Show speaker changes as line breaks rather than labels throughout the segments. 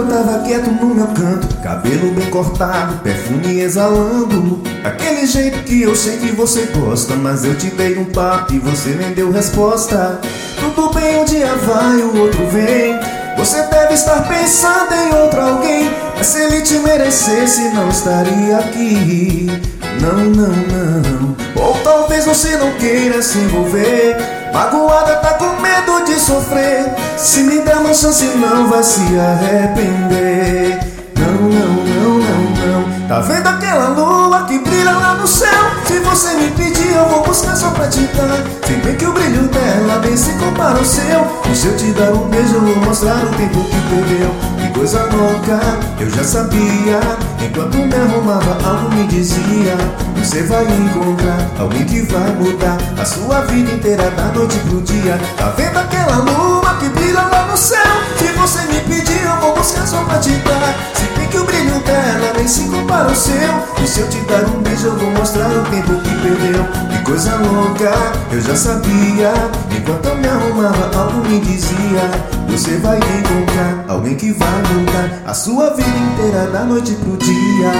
eu tava quieto no meu canto, cabelo bem cortado, perfume exalando, aquele jeito que eu sei que você gosta. Mas eu te dei um papo e você nem deu resposta. Tudo bem, um dia vai, o outro vem. Você deve estar pensando em outro alguém, mas se ele te merecesse não estaria aqui. Não, não, não. Ou talvez você não queira se envolver, magoada, tá com medo de sofrer. Se me der uma chance não vai se arrepender. Não, não, não, não, não. Tá vendo aquela lua que brilha lá no céu? Se você me pedir eu vou buscar só pra te dar. Se bem que o brilho dela bem se compara ao seu. E se eu te dar um beijo eu vou mostrar o tempo que perdeu. Que coisa louca, eu já sabia. Enquanto me arrumava algo me dizia: você vai encontrar alguém que vai mudar a sua vida inteira da noite pro dia. Tá vendo aquela lua que brilha lá no céu? Se você me pedir eu vou buscar só pra te dar. Se bem que o brilho dela nem se compara ao seu. E se eu te dar um beijo eu vou mostrar o tempo que perdeu. Que coisa louca, eu já sabia. Enquanto eu me arrumava algo me dizia: você vai encontrar alguém que vai mudar a sua vida inteira da noite pro dia.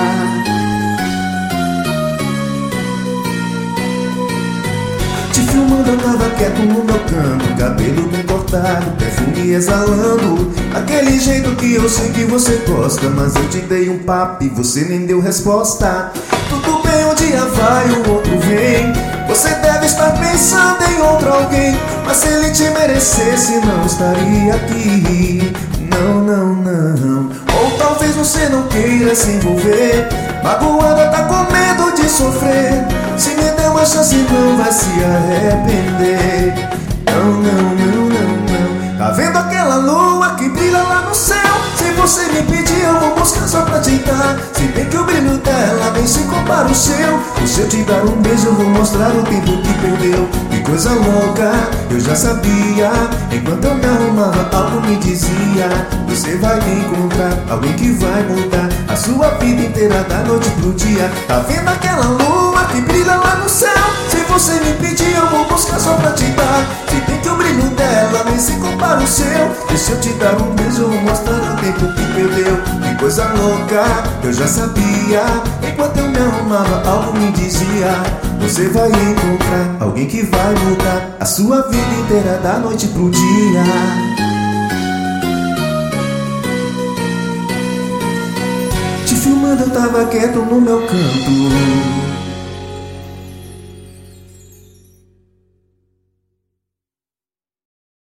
Te filmando eu tava quieto no meu canto, cabelo bem cortado, perfume exalando, aquele jeito que eu sei que você gosta. Mas eu te dei um papo e você nem deu resposta. Tudo bem, um dia vai, o outro vem. Você deve estar pensando em outro alguém, mas se ele te merecesse não estaria aqui. Não, não, não. Ou talvez você não queira se envolver, magoada, tá com medo de sofrer. Se me der uma chance não vai se arrepender. Não, não, não, não, não. Tá vendo aquela lua que brilha lá no céu? Se você me pedir eu vou buscar só pra te dar. Se bem que o brilho dela nem se compara ao seu. E se eu te dar um beijo eu vou mostrar o tempo que perdeu. Que coisa louca, eu já sabia. Enquanto eu me arrumava algo me dizia: você vai encontrar alguém que vai mudar a sua vida inteira da noite pro dia. Tá vendo aquela lua que brilha lá no céu? Se você me pedir eu vou buscar só pra te dar. Se bem que o brilho dela nem se compara ao seu. E se eu te dar um beijo eu vou mostrar o tempo que perdeu. Que coisa louca, eu já sabia. Enquanto eu me arrumava algo me dizia: você vai encontrar alguém que vai mudar a sua vida inteira da noite pro dia. Te filmando eu tava quieto no meu canto,